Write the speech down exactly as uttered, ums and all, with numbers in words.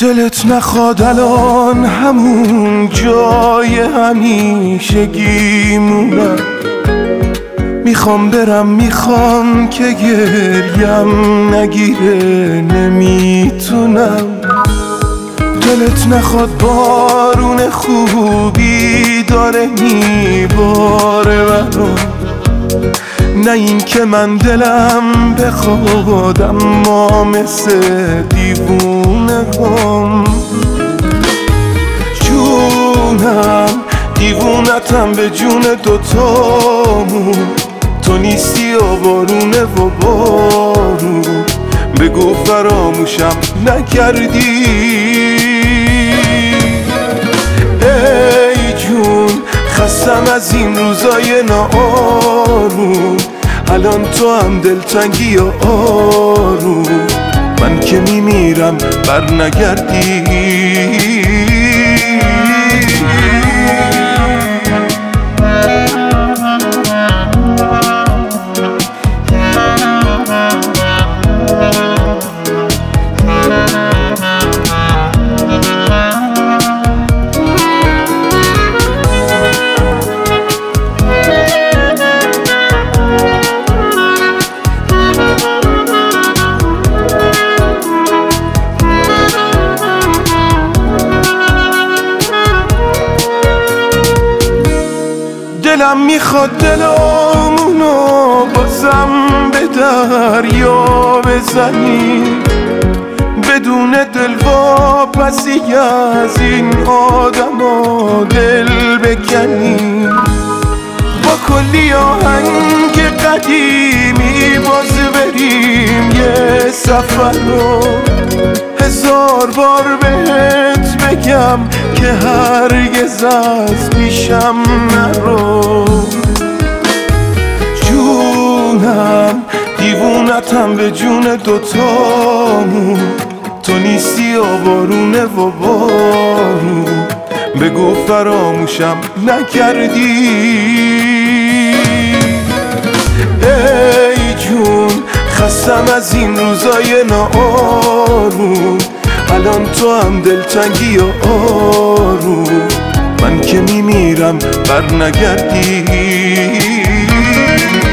دلت نخواد الان همون جای همیشگی مونم. میخوام برم، میخوام که گریم نگیره، نمیتونم. دلت نخواد بارون خوبی داره میباره برام، نه این که من دلم بخواد اما مثل دیوونه هم. جونم دیوونتم به جون دوتامون، تو نیستی و بارونه و بارون. بگو فراموشم نکردی ای جون، خستم از این روزای ناآروم. الان تو هم دلتنگی و آروم، من که میمیرم بر نگردی. دلم میخواد دلامونو بازم به دریا بزنی، بدون دلواپسی از این آدما دل بکنی. با کلی آهنگ قدیمی باز بریم یه سفر رو، هزار بار بهت بگم که هرگز از پیشم نرو. جونم دیوونتم به جون دوتامون، تو نیستی و بارونه و بارون. بگو فراموشم نکردی ای جون، خستم از این روزای ناآروم. الان تو هم دلتنگی و آروم، من که میمیرم بر نگردی.